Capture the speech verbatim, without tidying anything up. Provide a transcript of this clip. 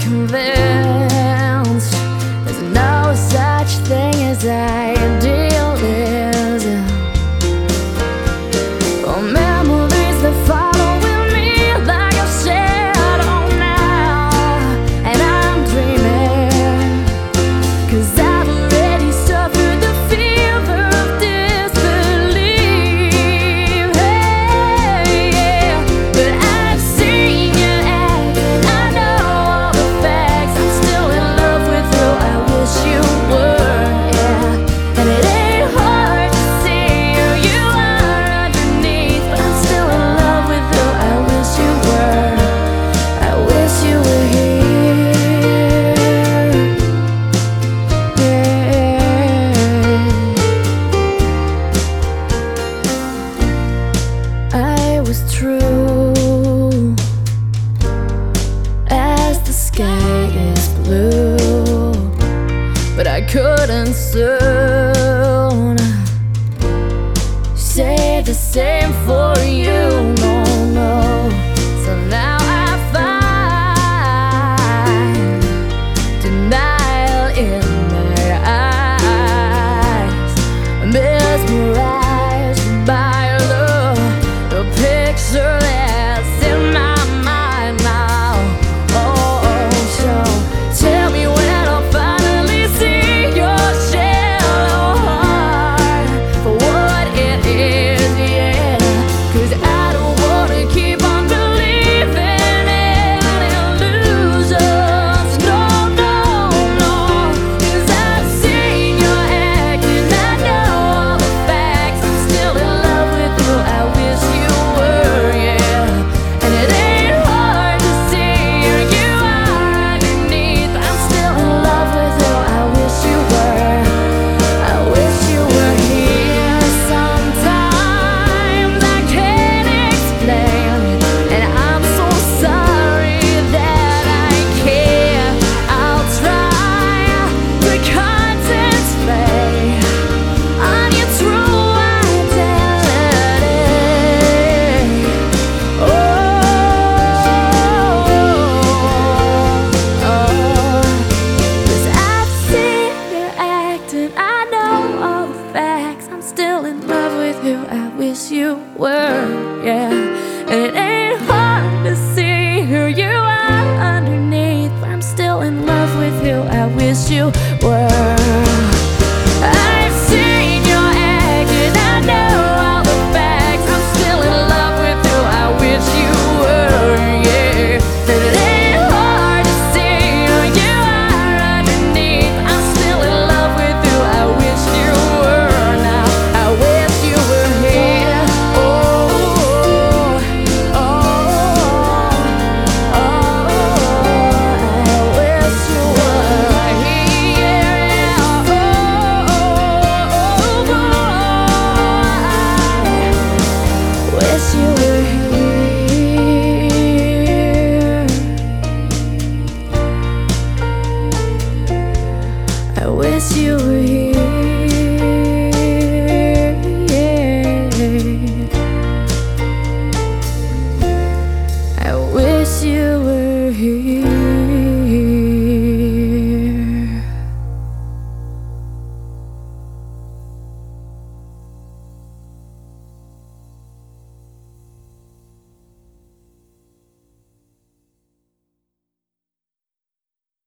convinced there's no such thing as idealism, or memories that follow with me like a shadow now. And I'm dreaming, 'cause I've already suffered the fever of disbelief. Hey, yeah. But I've seen you act, and I know all the facts. I'm still in love with who I wish you were, yeah. And it ain't hard to see who you are underneath, but I'm still in love with who I wish you were. I wish you were here, yeah. I was true as the sky is blue, but I couldn't soon say the same for you, no, no. So now I find denial in my eyes, mesmerized by love, the picture that's in my mind now. Oh, so tell me when I'll finally see your shallow heart for what it is, yeah. 'Cause I don't wanna keep on believing in illusions, no, no, no. 'Cause I've seen your act, and I know all the facts. I'm still in love with who I wish you were, yeah. And it ain't hard to see who you are underneath. I'm still in love with who I wish you were. I wish you were here. Sometimes I can't explain, and I'm so sorry that I can't. I'll try to concentrate on your true identity. Oh, oh, 'cause I've seen you act, and I know all the facts. I'm still in love with who I wish you were, yeah. And it ain't hard to see who you are underneath, but I'm still in love with who I wish you were.